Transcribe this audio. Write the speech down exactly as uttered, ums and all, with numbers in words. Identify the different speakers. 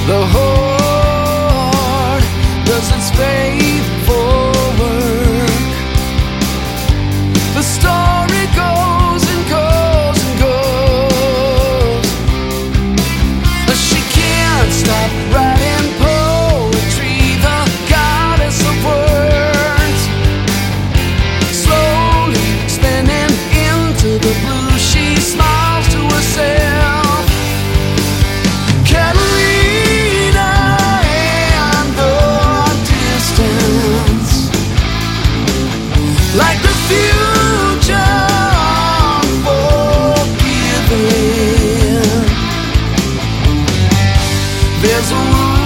Speaker 1: The heart does its faithful work. The story goes and goes and goes. She can't stop writing poetry, the goddess of words. Slowly spinning into the blue, she smiles to herself. Catalina and the distance, like the future unforgiven. There's a